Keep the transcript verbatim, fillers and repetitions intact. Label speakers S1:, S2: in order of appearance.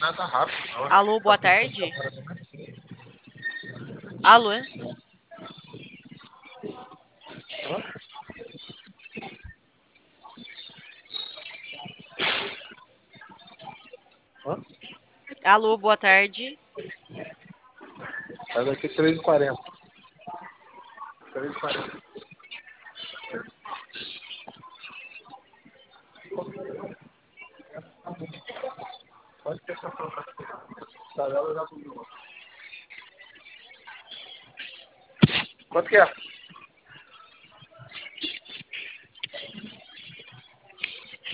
S1: Ah, tá rápido. Nossa,
S2: Alô,
S1: tá
S2: boa
S1: pensando
S2: tarde.
S1: agora também.
S2: Alô?
S1: Hã? Hã?
S2: Alô, boa tarde.
S1: Sai daqui três e quarenta. três e quarenta. Pode ter essa foto. Tá, ela já comeu. Quanto que é?